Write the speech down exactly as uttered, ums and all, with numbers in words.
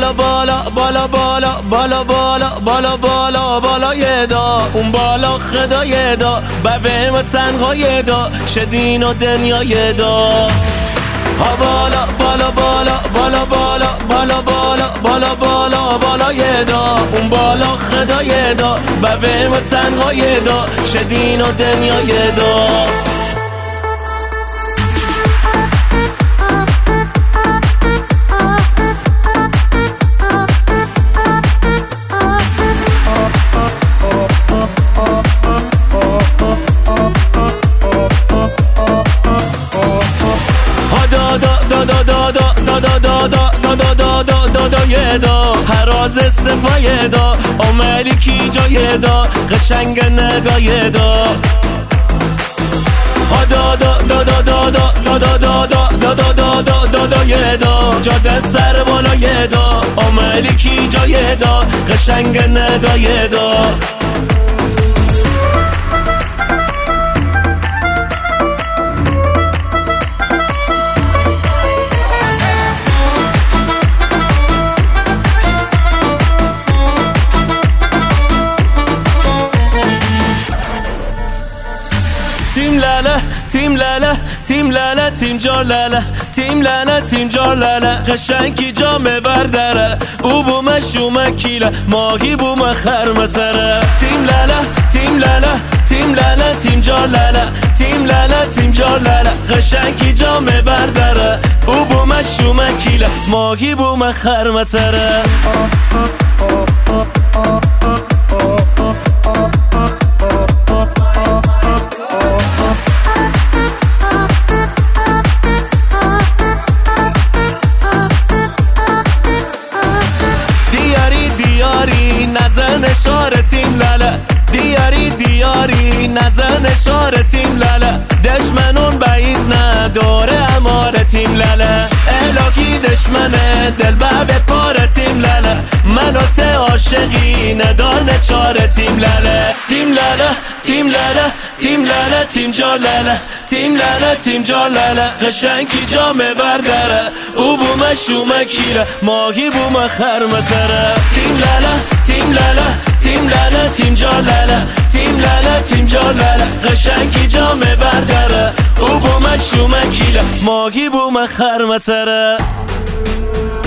بالا بالا بالا بالا بالا بالا بالا بالا بالا یه دا اون بالا خدا یه دا ببه ما تنها یه دا شدین و دنیا یه دا ها بالا بالا بالا بالا بالا بالا بالا بالا بالا بالا یه دا اون بالا خدا یه دا ببه ما تنها یه دا شدین و دنیا یه دا یه دا هراز صفای دا عملی کی جای دا قشنگ نگاه دا ها دا دا دا دا دا دا دا دا دا دا دا دا دا دا دا یه دا جاده سر بالا یه دا عملی کی جای دا قشنگ نگاه دا تیم لاله تیم لاله تیم لاله تیم جار لاله تیم لاله تیم جار لاله قشنگی جامه برداره او بوم شومه کیله ماهی بوم خرمسره تیم لاله تیم لاله تیم لاله تیم جار لاله تیم لاله تیم جار لاله قشنگی جامه برداره او بوم شومه کیله ماهی بوم خرمسره نزن شار تیم لاله دیاری دیاری نزن شار تیم لاله دشمنون بعید نداره امار تیم لاله الهی دشمنه دل به پار تیم لاله منو ته عاشقی ندار نچار تیم لاله تیم لاله تیم لاله تیم لاله تیم جا لاله تیم لاله تیم جا لاله قشنگی جامه برداره او بوم شومه کیره ماهی بوم خرمسره تیم لاله تیم لاله تیم لاله تیم جا لاله تیم لاله تیم جا لاله قشنگی جامه برداره او بوم شومه کیره ماهی بوم خرمسره